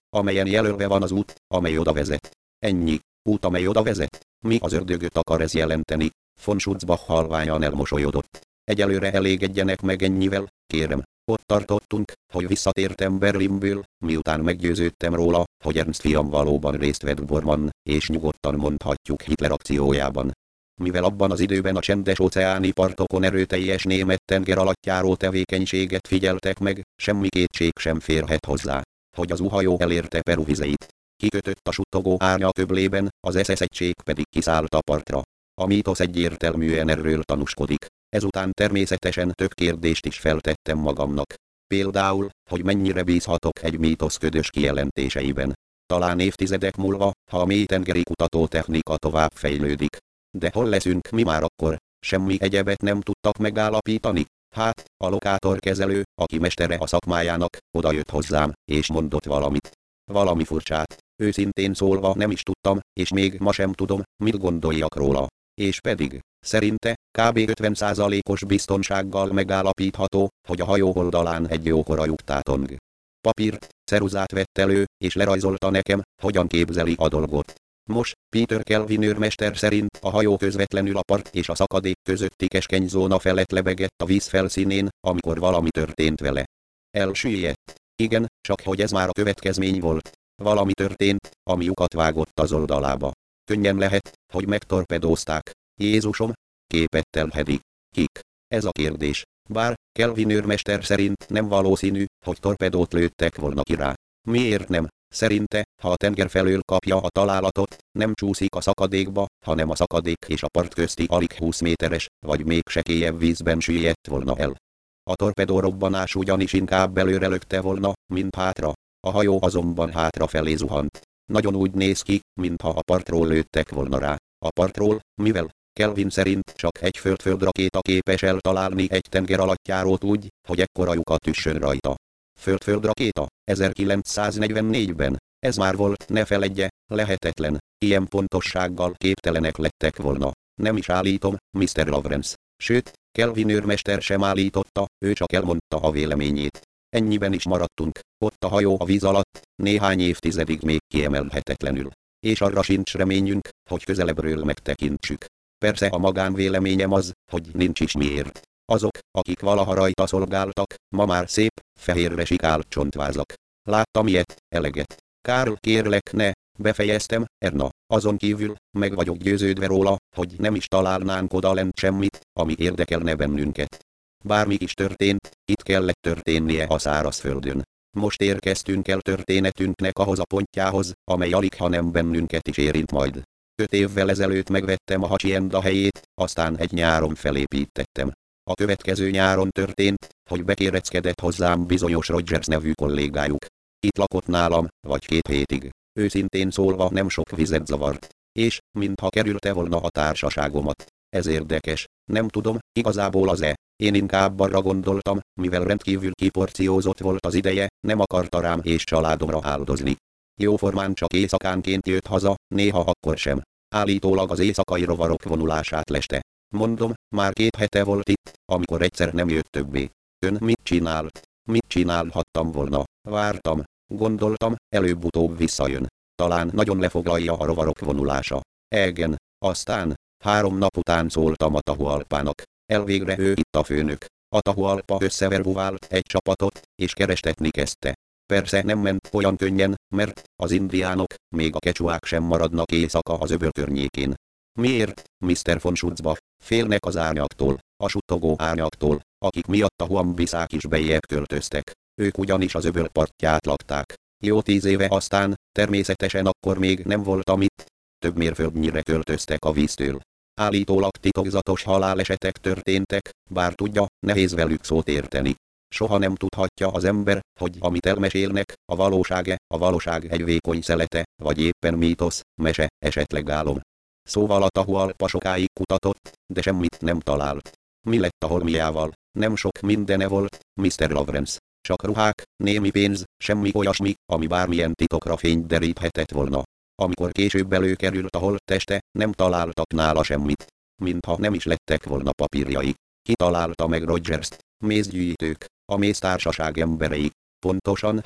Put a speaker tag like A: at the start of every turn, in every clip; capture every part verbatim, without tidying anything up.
A: amelyen jelölve van az út, amely oda vezet. Ennyi. Út, amely oda vezet. Mi az ördögöt akar ez jelenteni? Von Schutzbach halványan elmosolyodott. Egyelőre elégedjenek meg ennyivel, kérem. Ott tartottunk, hogy visszatértem Berlinből, miután meggyőződtem róla, hogy Ernst fiam valóban részt vett Bormann, és nyugodtan mondhatjuk Hitler akciójában. Mivel abban az időben a csendes-óceáni partokon erőteljes német tengeralattjáró tevékenységet figyeltek meg, semmi kétség sem férhet hozzá, hogy az U-hajó elérte Peru vizeit. Kikötött a suttogó árnyak öblében, az es es egység pedig kiszállt a partra. A mítosz egyértelműen erről tanúskodik. Ezután természetesen több kérdést is feltettem magamnak. Például, hogy mennyire bízhatok egy mítosz ködös kijelentéseiben. Talán évtizedek múlva, ha a mélytengeri kutatótechnika tovább fejlődik. De hol leszünk mi már akkor? Semmi egyebet nem tudtak megállapítani. Hát, a lokátorkezelő, aki mestere a szakmájának, odajött hozzám, és mondott valamit. Valami furcsát. Őszintén szólva nem is tudtam, és még ma sem tudom, mit gondoljak róla. És pedig, szerinte, kb. ötven százalékos biztonsággal megállapítható, hogy a hajó oldalán egy jókora lyuk tátong. Papírt, ceruzát vett elő, és lerajzolta nekem, hogyan képzeli a dolgot. Most, Peter Kelvin őrmester szerint a hajó közvetlenül a part és a szakadék közötti keskeny zóna felett lebegett a víz felszínén, amikor valami történt vele. Elsüllyedt. Igen, csak hogy ez már a következmény volt. Valami történt, ami lyukat vágott az oldalába. Könnyen lehet, hogy megtorpedózták. Jézusom, képet telhedik. Kik? Ez a kérdés. Bár, Kelvin őrmester szerint nem valószínű, hogy torpedót lőttek volna ki rá. Miért nem? Szerinte, ha a tenger felől kapja a találatot, nem csúszik a szakadékba, hanem a szakadék és a part közti alig húsz méteres, vagy még sekélyebb vízben süllyedt volna el. A torpedó robbanás ugyanis inkább előre lökte volna, mint hátra. A hajó azonban hátrafelé zuhant. Nagyon úgy néz ki, mintha a partról lőttek volna rá. A partról, mivel Kelvin szerint csak egy föld-föld rakéta képes eltalálni egy tengeralattjárót úgy, hogy ekkora lyukat üssön rajta. Föld-föld rakéta, ezerkilencszáznegyvennégyben, ez már volt, ne feledje, lehetetlen, ilyen pontossággal képtelenek lettek volna. Nem is állítom, miszter Lawrence. Sőt, Kelvin őrmester sem állította, ő csak elmondta a véleményét. Ennyiben is maradtunk, ott a hajó a víz alatt, néhány évtizedig még kiemelhetetlenül. És arra sincs reményünk, hogy közelebbről megtekintsük. Persze a magánvéleményem az, hogy nincs is miért. Azok, akik valaha rajta szolgáltak, ma már szép, fehérre sikált csontvázak. Láttam ilyet, eleget. Karl, kérlek ne, befejeztem, Erna, azon kívül, meg vagyok győződve róla, hogy nem is találnánk odalent semmit, ami érdekelne bennünket. Bármi is történt, itt kellett történnie a szárazföldön. Most érkeztünk el történetünknek ahhoz a pontjához, amely alig ha nem bennünket is érint majd. Öt évvel ezelőtt megvettem a hacienda helyét, aztán egy nyáron felépítettem. A következő nyáron történt, hogy bekéreckedett hozzám bizonyos Rogers nevű kollégájuk. Itt lakott nálam, vagy két hétig. Őszintén szólva nem sok vizet zavart. És, mintha kerülte volna a társaságomat. Ez érdekes, nem tudom, igazából az-e. Én inkább arra gondoltam, mivel rendkívül kiporciózott volt az ideje, nem akarta rám és családomra áldozni. Jóformán csak éjszakánként jött haza, néha akkor sem. Állítólag az éjszakai rovarok vonulását leste. Mondom, már két hete volt itt, amikor egyszer nem jött többé. Ön mit csinált? Mit csinálhattam volna? Vártam. Gondoltam, előbb-utóbb visszajön. Talán nagyon lefoglalja a rovarok vonulása. Egen. Aztán, három nap után szóltam Atahualpának. Elvégre ő itt a főnök. Atahualpa összeverbuvált egy csapatot, és kerestetni kezdte. Persze nem ment olyan könnyen, mert az indiánok, még a kecsuák sem maradnak éjszaka az öböl környékén. Miért, miszter von Schutzbach? Félnek az árnyaktól, a suttogó árnyaktól, akik miatt a huambisák is bejjebb költöztek. Ők ugyanis az öböl partját lakták. Jó tíz éve aztán, természetesen akkor még nem voltam itt. Több mérföldnyire költöztek a víztől. Állítólag titokzatos halálesetek történtek, bár tudja, nehéz velük szót érteni. Soha nem tudhatja az ember, hogy amit elmesélnek, a valóság-e, a valóság egy vékony szelete, vagy éppen mítosz, mese, esetleg álom. Szóval Atahualpa sokáig kutatott, de semmit nem talált. Mi lett a holmiával? Nem sok mindene volt, miszter Lawrence. Csak ruhák, némi pénz, semmi olyasmi, ami bármilyen titokra fényt deríthetett volna. Amikor később előkerült a holtteste, nem találtak nála semmit. Mintha nem is lettek volna papírjai. Ki találta meg Rogerst? Mézgyűjtők, a méztársaság emberei. Pontosan hol?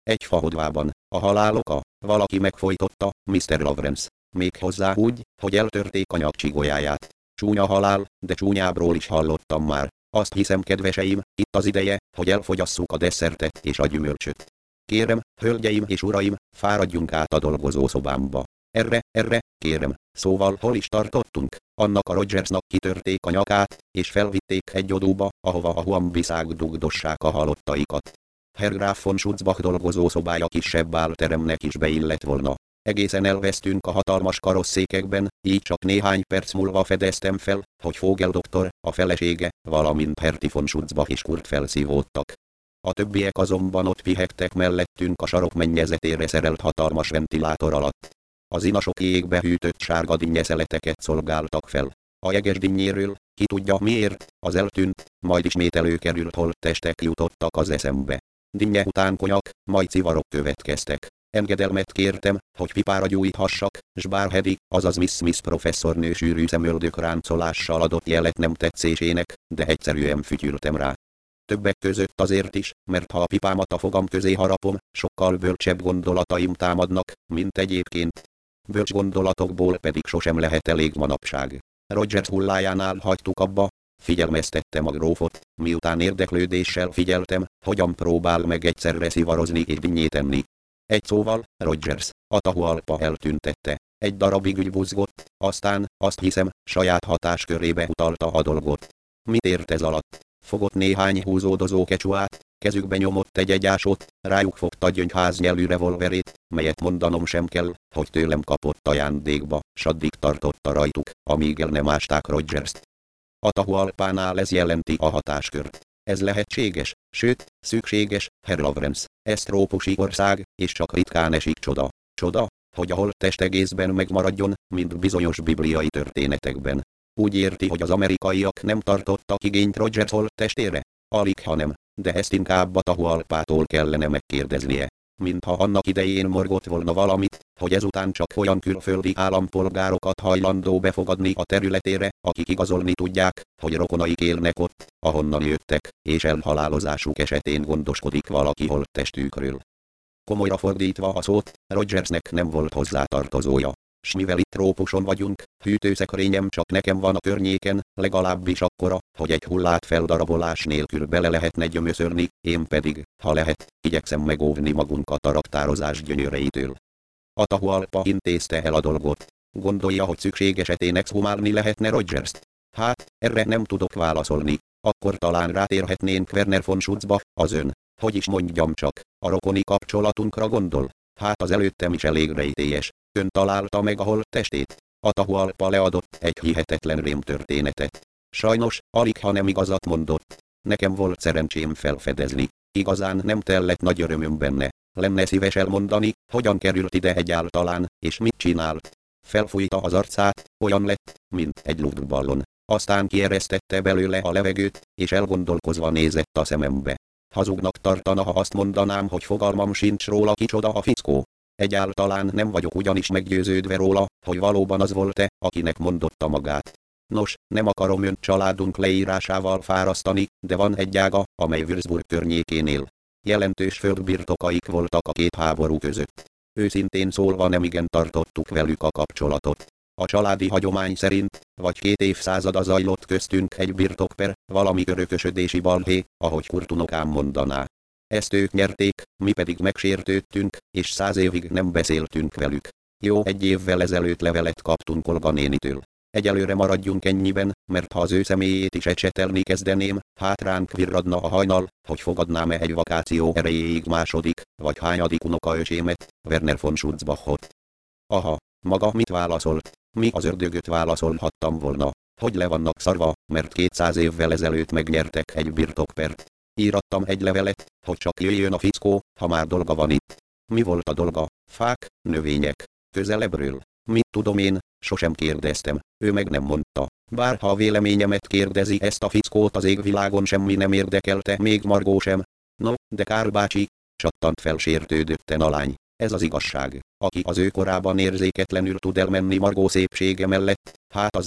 A: Egy fahodvában, a halál oka, valaki megfojtotta, miszter Lawrence. Méghozzá úgy, hogy eltörték a nyakcsigolyáját. Csúnya halál, de csúnyábbról is hallottam már. Azt hiszem, kedveseim, itt az ideje, hogy elfogyasszuk a desszertet és a gyümölcsöt. Kérem, hölgyeim és uraim, fáradjunk át a dolgozószobámba. Erre, erre, kérem, szóval hol is tartottunk? Annak a Rogersnak kitörték a nyakát, és felvitték egy odúba, ahova a huambiszák dugdossák a halottaikat. Herr Graf von Schutzbach dolgozószobája kisebb álteremnek is beillett volna. Egészen elvesztünk a hatalmas karosszékekben, így csak néhány perc múlva fedeztem fel, hogy Vogel doktor, a felesége, valamint Hertie von Schutzbach is Kurt felszívódtak. A többiek azonban ott pihegtek mellettünk a sarok mennyezetére szerelt hatalmas ventilátor alatt. Az inasok égbe hűtött sárga dinnyeszeleteket szolgáltak fel. A jegesdinnyéről, ki tudja miért, az eltűnt, majd ismét előkerült holttestek jutottak az eszembe. Dinnye után konyak, majd civarok következtek. Engedelmet kértem, hogy pipára gyújthassak, s bár Hedi, azaz Miss Smith professzornő sűrű szemöldök ráncolással adott jelet nem tetszésének, de egyszerűen fütyültem rá. Többek között azért is, mert ha a pipámat a fogam közé harapom, sokkal bölcsebb gondolataim támadnak, mint egyébként. Bölcs gondolatokból pedig sosem lehet elég manapság. Rogers hullájánál hagytuk abba, figyelmeztettem a grófot, miután érdeklődéssel figyeltem, hogyan próbál meg egyszerre szivarozni és dinnyét enni. Egy szóval, Rogers, Atahualpa eltüntette. Egy darabig ügybuzgott, aztán, azt hiszem, saját hatáskörébe utalta a dolgot. Mit ért ez alatt? Fogott néhány húzódozó kecsuát, kezükbe nyomott egy egyásot, rájuk fogta gyöngyháznyelű revolverét, melyet mondanom sem kell, hogy tőlem kapott ajándékba, s addig tartotta rajtuk, amíg el nem ásták Rogerst. Atahualpánál ez jelenti a hatáskört. Ez lehetséges, sőt, szükséges, Herr Lawrence. Ez trópusi ország, és csak ritkán esik csoda. Csoda, hogy a holttest egészben megmaradjon, mint bizonyos bibliai történetekben. Úgy érti, hogy az amerikaiak nem tartottak igényt Rogers holttestére? Alig, ha nem, de ezt inkább Atahualpától kellene megkérdeznie. Mintha annak idején morgott volna valamit, hogy ezután csak olyan külföldi állampolgárokat hajlandó befogadni a területére, akik igazolni tudják, hogy rokonaik élnek ott, ahonnan jöttek, és elhalálozásuk esetén gondoskodik valaki holttestükről. Komolyra fordítva a szót, Rogersnek nem volt hozzátartozója. S mivel itt trópuson vagyunk, hűtőszekrényem csak nekem van a környéken, legalábbis akkora, hogy egy hullát feldarabolás nélkül bele lehetne gyömöszölni, én pedig, ha lehet, igyekszem megóvni magunkat a raktározás gyönyöreitől. Atahualpa intézte el a dolgot. Gondolja, hogy szükség esetén exhumálni lehetne Rogerst? Hát, erre nem tudok válaszolni. Akkor talán rátérhetnénk Werner von Schutzbach, az ön, hogy is mondjam csak, a rokoni kapcsolatunkra gondol. Hát az előttem is elég rejtélyes. Ön találta meg a holttestét? Atahualpa leadott egy hihetetlen rémtörténetet. Sajnos, alig ha nem igazat mondott. Nekem volt szerencsém felfedezni. Igazán nem tellett nagy örömöm benne. Lenne szíves elmondani, hogyan került ide egyáltalán, és mit csinált. Felfújta az arcát, olyan lett, mint egy luftballon. Aztán kieresztette belőle a levegőt, és elgondolkozva nézett a szemembe. Hazugnak tartana, ha azt mondanám, hogy fogalmam sincs róla, kicsoda a fickó. Egyáltalán nem vagyok ugyanis meggyőződve róla, hogy valóban az volt-e, akinek mondotta magát. Nos, nem akarom önt családunk leírásával fárasztani, de van egy ága, amely Würzburg környékén él. Jelentős földbirtokaik voltak a két háború között. Őszintén szólva nemigen tartottuk velük a kapcsolatot. A családi hagyomány szerint, vagy két évszázada zajlott köztünk egy birtokper, valami örökösödési balhé, ahogy Kurtunokám mondaná. Ezt ők nyerték, mi pedig megsértődtünk, és száz évig nem beszéltünk velük. Jó, egy évvel ezelőtt levelet kaptunk Olga nénitől. Egyelőre maradjunk ennyiben, mert ha az ő személyét is ecsetelni kezdeném, hát ránk virradna a hajnal, hogy fogadnám-e egy vakáció erejéig második, vagy hányadik unokaöcsémet, Werner von Schutzbachot. Aha, maga mit válaszolt? Mi az ördögöt válaszolhattam volna, hogy le vannak szarva, mert kétszáz évvel ezelőtt megnyertek egy birtokpert. Írattam egy levelet, hogy csak jöjjön a fickó, ha már dolga van itt. Mi volt a dolga? Fák, növények. Közelebbről. Mit tudom én, sosem kérdeztem, ő meg nem mondta. Bár ha a véleményemet kérdezi, ezt a fickót az égvilágon semmi nem érdekelte, még Margó sem. No, de Kár bácsi, csattant fel sértődötten a lány. Ez az igazság. Aki az ő korában érzéketlenül tud elmenni Margó szépsége mellett, hát az